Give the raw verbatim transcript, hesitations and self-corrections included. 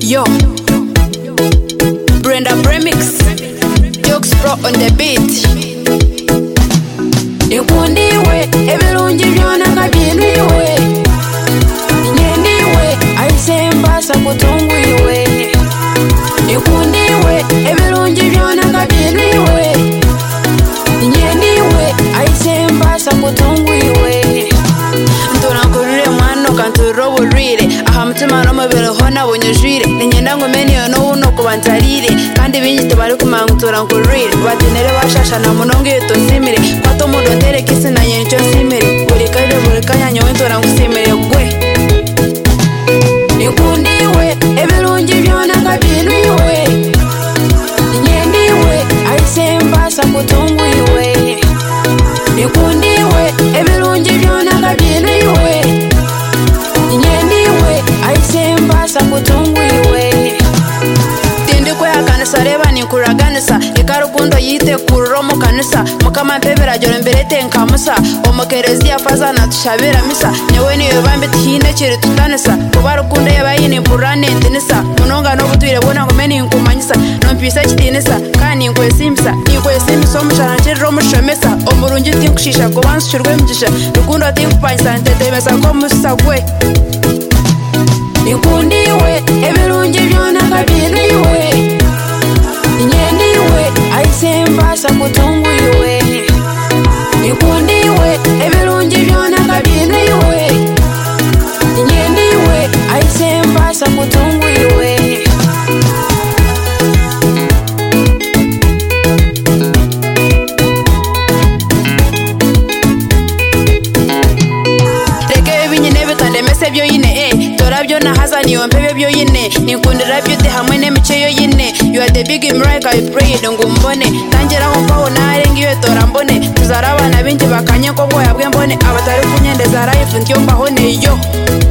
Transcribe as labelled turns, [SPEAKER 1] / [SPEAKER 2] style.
[SPEAKER 1] Yo, Brenda Premix, Jokes Pro on the beat. Ikundiwe, ebirungi byona ngabinwiwe. Nyendiwe, aisembasa kutunguiwe. Ikundiwe, ebirungi byona ngabinwiwe. Nyendiwe, aisembasa kutunguiwe. Ntonakurire mwana kanturo burire. Aha mutima no mubere hona bunyujire. Ninyenda ngumeni yo no uno kubantarire. Kandi binyite bari kumangutora nkurire. Batenere bashashana munonge yo tosimire. Kwato mudondere kisi na nyencho simire. Buri kaide buri kanya wentora ngusimire gwe. Nikundiwe ebirungi byona ngabinwiwe. Nyendiwe aisembasa kutunguiwe. Nikundiwe ebirungi byona ngabinwiwe. Nyendiwe aisembasa kutunguiwe. Tindikwe akanisa reba nikuraganisa. Ikarukundo yite kuromo kanisa. Mukama mpebera joro mbere tenkamusa. Omukerezia faza na tushabira misa. Nyewe niyo bambe tihine kiri tutanisa. Kuba rukundo yabayini purane ntinisa. Munonga no butwire bona ngomeni nkumanyisa. Nompisa kitinisa kandi nkwesimisa. Nikwesimisa omushana nkiriro mushomesa. Omurungi tinkushisha kubansu kirwe mgisha. Rukundo tinkupanyisa ntetemesa ko musa gwe. Nikundiwe ebirungi byona ngabinwiwe. Nyendiwe aisembasa kutunguiwe. Nikundiwe ebirungi byona ngabinwiwe. Nyendiwe aisembasa kutunguiwe. Reke binyine bitandemese byo yine eh torabyo na hazani yompebe byo yine nikundira byo te hamwe n'emice yo yine. You are the big miracle I prayed ngumbone tangera ho pawo narengi yo torambone tuzarabana binje bakanye ko boya bwe mbone abatari kunyendeza life ntyo mbahone yo.